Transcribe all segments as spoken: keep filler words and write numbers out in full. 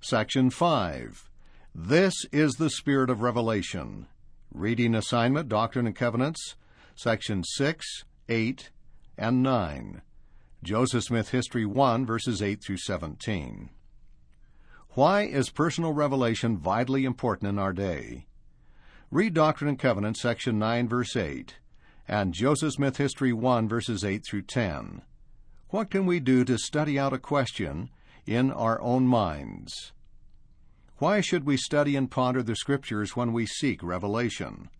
Section five. This is the Spirit of Revelation. Reading assignment, Doctrine and Covenants, Section six, eight, and nine. Joseph Smith History one, verses eight through seventeen. Why is personal revelation vitally important in our day? Read Doctrine and Covenants, Section nine, verse eight, and Joseph Smith History one, verses eight through ten. What can we do to study out a question in our own minds? Why should we study and ponder the Scriptures when we seek revelation?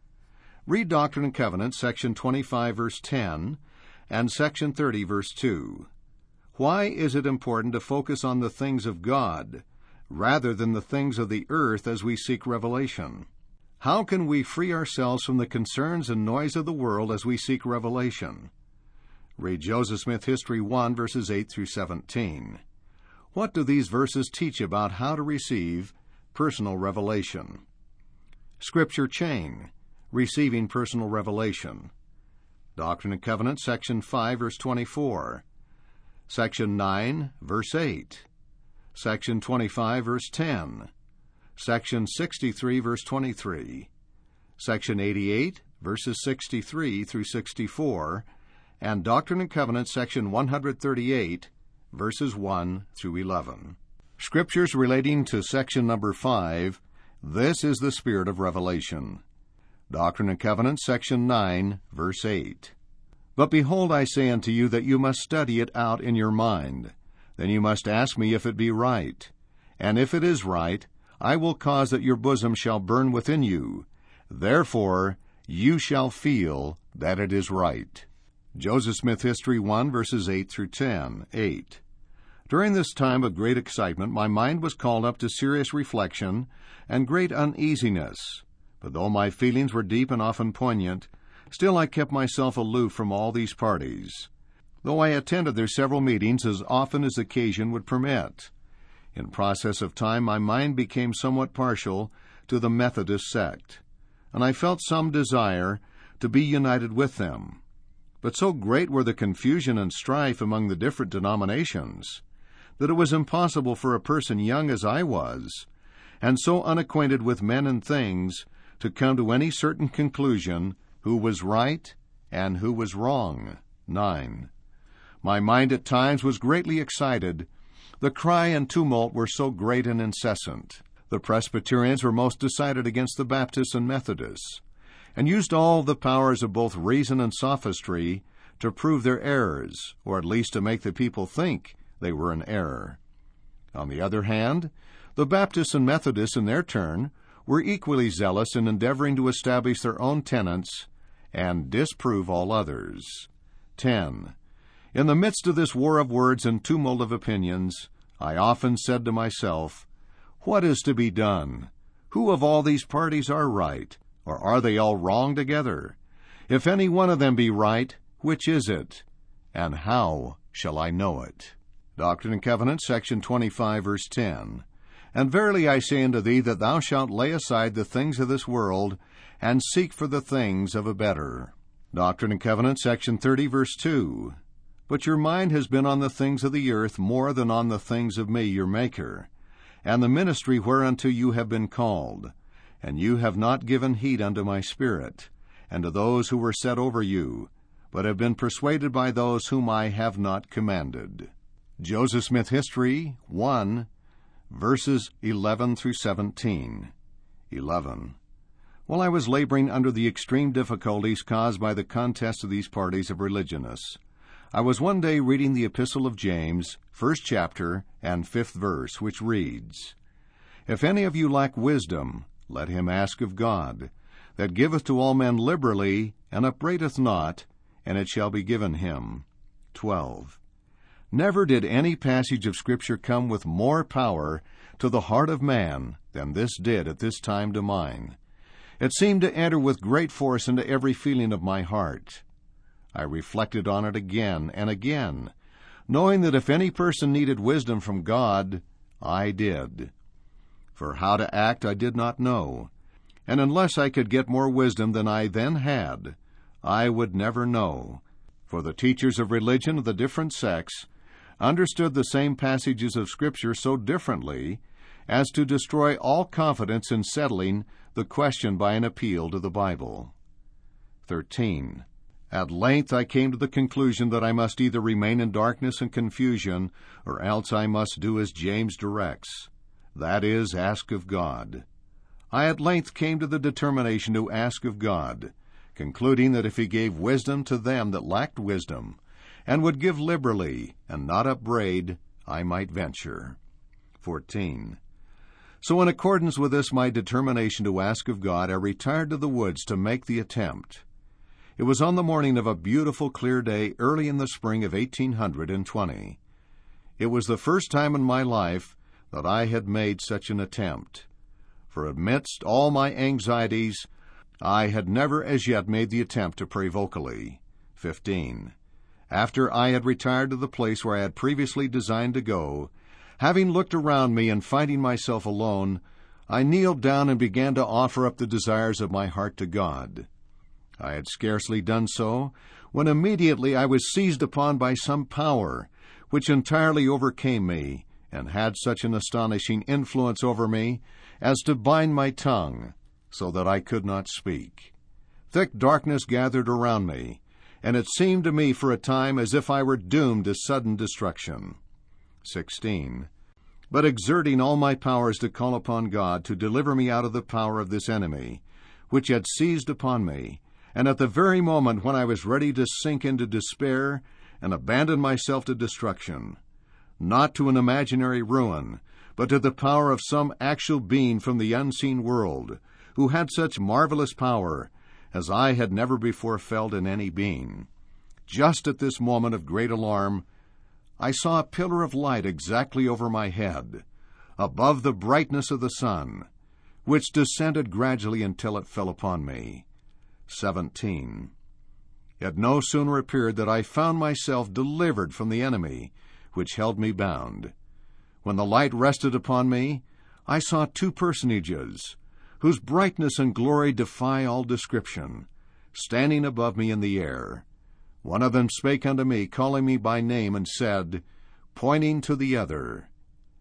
Read Doctrine and Covenants, Section twenty-five, verse ten, and Section thirty, verse two. Why is it important to focus on the things of God rather than the things of the earth as we seek revelation? How can we free ourselves from the concerns and noise of the world as we seek revelation? Read Joseph Smith History one, verses eight through seventeen. What do these verses teach about how to receive personal revelation? Scripture chain, receiving personal revelation. Doctrine and Covenants, Section five, verse twenty-four. Section nine, verse eight. Section twenty-five, verse ten. Section sixty-three, verse twenty-three. Section eighty-eight, verses sixty-three through sixty-four. And Doctrine and Covenants, Section one thirty-eight, verses one through eleven. Scriptures relating to section number five, This is the Spirit of Revelation. Doctrine and Covenants, Section nine, verse eight. But behold, I say unto you that you must study it out in your mind. Then you must ask me if it be right. And if it is right, I will cause that your bosom shall burn within you. Therefore you shall feel that it is right. Joseph Smith History one, verses eight through ten. eight. During this time of great excitement, my mind was called up to serious reflection and great uneasiness. But though my feelings were deep and often poignant, still I kept myself aloof from all these parties, though I attended their several meetings as often as occasion would permit. In process of time, my mind became somewhat partial to the Methodist sect, and I felt some desire to be united with them. But so great were the confusion and strife among the different denominations that it was impossible for a person young as I was, and so unacquainted with men and things, to come to any certain conclusion who was right and who was wrong. nine. My mind at times was greatly excited. The cry and tumult were so great and incessant. The Presbyterians were most decided against the Baptists and Methodists, and used all the powers of both reason and sophistry to prove their errors, or at least to make the people think they were in error. On the other hand, the Baptists and Methodists, in their turn, were equally zealous in endeavoring to establish their own tenets and disprove all others. ten. In the midst of this war of words and tumult of opinions, I often said to myself, what is to be done? Who of all these parties are right, or are they all wrong together? If any one of them be right, which is it? And how shall I know it? Doctrine and Covenants, Section twenty-five, verse ten. And verily I say unto thee that thou shalt lay aside the things of this world, and seek for the things of a better. Doctrine and Covenants, Section thirty, verse two. But your mind has been on the things of the earth more than on the things of me your Maker, and the ministry whereunto you have been called. And you have not given heed unto my Spirit, and to those who were set over you, but have been persuaded by those whom I have not commanded. Joseph Smith History one, verses eleven through seventeen. eleven. While I was laboring under the extreme difficulties caused by the contest of these parties of religionists, I was one day reading the Epistle of James, first chapter and fifth verse, which reads, If any of you lack wisdom, let him ask of God, that giveth to all men liberally, and upbraideth not, and it shall be given him. twelve. Never did any passage of Scripture come with more power to the heart of man than this did at this time to mine. It seemed to enter with great force into every feeling of my heart. I reflected on it again and again, knowing that if any person needed wisdom from God, I did. For how to act I did not know, and unless I could get more wisdom than I then had, I would never know. For the teachers of religion of the different sects understood the same passages of Scripture so differently as to destroy all confidence in settling the question by an appeal to the Bible. thirteen. At length I came to the conclusion that I must either remain in darkness and confusion, or else I must do as James directs, that is, ask of God. I at length came to the determination to ask of God, concluding that if he gave wisdom to them that lacked wisdom, and would give liberally, and not upbraid, I might venture. fourteen. So in accordance with this my determination to ask of God, I retired to the woods to make the attempt. It was on the morning of a beautiful clear day early in the spring of eighteen twenty. It was the first time in my life that I had made such an attempt. For amidst all my anxieties, I had never as yet made the attempt to pray vocally. fifteen. After I had retired to the place where I had previously designed to go, having looked around me and finding myself alone, I kneeled down and began to offer up the desires of my heart to God. I had scarcely done so, when immediately I was seized upon by some power, which entirely overcame me, and had such an astonishing influence over me, as to bind my tongue, so that I could not speak. Thick darkness gathered around me, and it seemed to me for a time as if I were doomed to sudden destruction. sixteen. But exerting all my powers to call upon God to deliver me out of the power of this enemy, which had seized upon me, and at the very moment when I was ready to sink into despair and abandon myself to destruction, not to an imaginary ruin, but to the power of some actual being from the unseen world, who had such marvelous power as I had never before felt in any being. Just at this moment of great alarm, I saw a pillar of light exactly over my head, above the brightness of the sun, which descended gradually until it fell upon me. seventeen. It no sooner appeared that I found myself delivered from the enemy, which held me bound. When the light rested upon me, I saw two personages, whose brightness and glory defy all description, standing above me in the air. One of them spake unto me, calling me by name, and said, pointing to the other,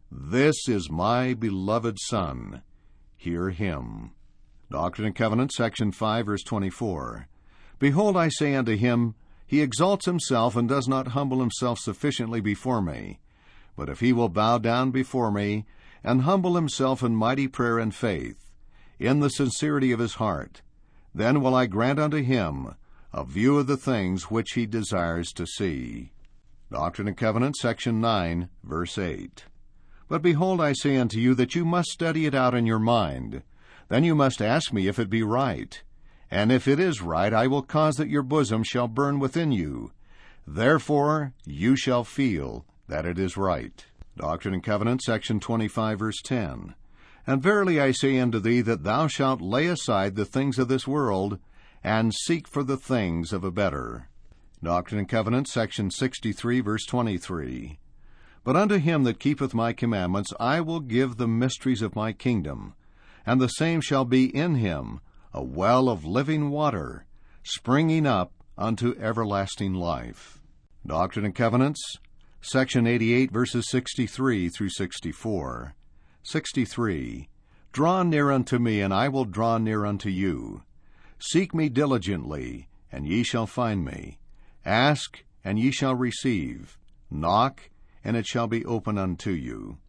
This is my beloved Son, hear him. Doctrine and Covenants, section five, verse twenty-four. Behold, I say unto him, he exalts himself, and does not humble himself sufficiently before me. But if he will bow down before me, and humble himself in mighty prayer and faith, in the sincerity of his heart, then will I grant unto him a view of the things which he desires to see. Doctrine and Covenants, section nine, verse eight. But behold, I say unto you that you must study it out in your mind. Then you must ask me if it be right. And if it is right, I will cause that your bosom shall burn within you. Therefore you shall feel that it is right. Doctrine and Covenants, section twenty-five, verse ten. And verily I say unto thee that thou shalt lay aside the things of this world, and seek for the things of a better. Doctrine and Covenants, section sixty-three, verse twenty-three. But unto him that keepeth my commandments I will give the mysteries of my kingdom, and the same shall be in him a well of living water, springing up unto everlasting life. Doctrine and Covenants, section eighty-eight, verses sixty-three through sixty-four. sixty-three. Draw near unto me, and I will draw near unto you. Seek me diligently, and ye shall find me. Ask, and ye shall receive. Knock, and it shall be open unto you.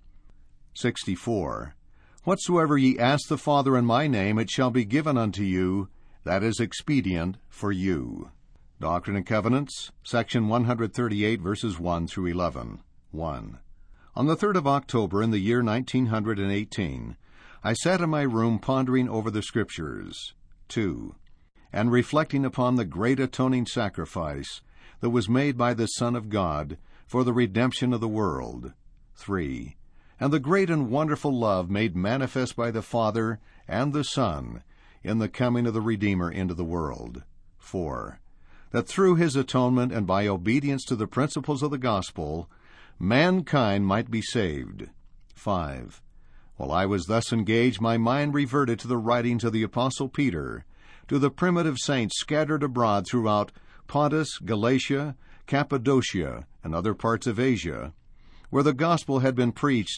sixty-four. Whatsoever ye ask the Father in my name, it shall be given unto you, that is expedient for you. Doctrine and Covenants, section one thirty-eight, verses one through eleven. one. On the third of October in the year nineteen eighteen, I sat in my room pondering over the Scriptures. two. And reflecting upon the great atoning sacrifice that was made by the Son of God for the redemption of the world. three. And the great and wonderful love made manifest by the Father and the Son in the coming of the Redeemer into the world. four. That through his atonement and by obedience to the principles of the gospel, mankind might be saved. five. While I was thus engaged, my mind reverted to the writings of the Apostle Peter, to the primitive saints scattered abroad throughout Pontus, Galatia, Cappadocia, and other parts of Asia, where the gospel had been preached,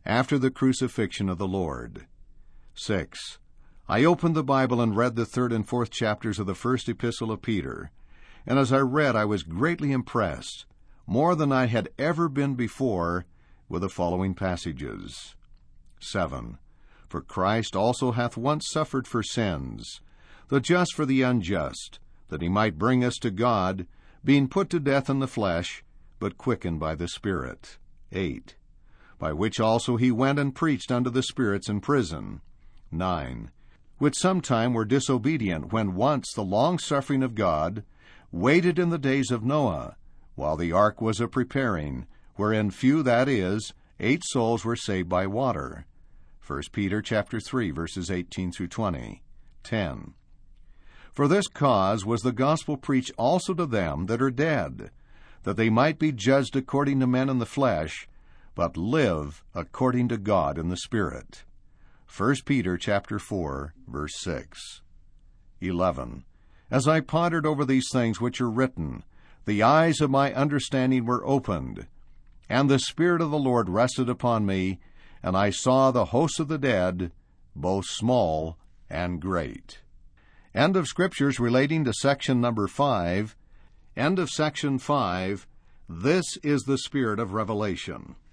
after the crucifixion of the Lord. Six. I opened the Bible and read the third and fourth chapters of the first epistle of Peter, and as I read I was greatly impressed, more than I had ever been before, with the following passages. Seven. For Christ also hath once suffered for sins, the just for the unjust, that he might bring us to God, being put to death in the flesh, but quickened by the Spirit. Eight. By which also he went and preached unto the spirits in prison. Nine. Which sometime were disobedient, when once the long-suffering of God waited in the days of Noah, while the ark was a preparing, wherein few, that is, eight souls were saved by water. First Peter chapter three, verses eighteen through twenty. Ten. For this cause was the gospel preached also to them that are dead, that they might be judged according to men in the flesh, but live according to God in the Spirit. First Peter chapter four, verse six. Eleven. As I pondered over these things which are written, the eyes of my understanding were opened, and the Spirit of the Lord rested upon me, and I saw the hosts of the dead, both small and great. End of Scriptures relating to section number five. End of section five. This is the Spirit of Revelation.